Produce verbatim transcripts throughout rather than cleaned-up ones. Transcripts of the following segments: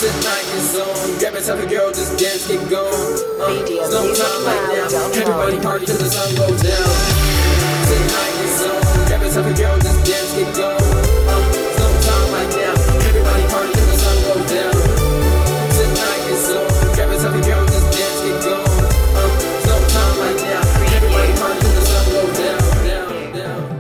Tonight is on. Grab yourself a girl, just dance, get going. Uh, slow time right now. Everybody party till the sun goes down. Tonight is on. Grab yourself a girl, just dance, get going. Uh, slow time right now. Everybody party till the sun goes down. Tonight is on. Grab yourself a girl, just dance, get going. Uh, slow time right now. Everybody party till the sun goes down, down, down.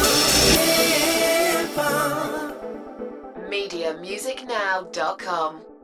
media music now dot com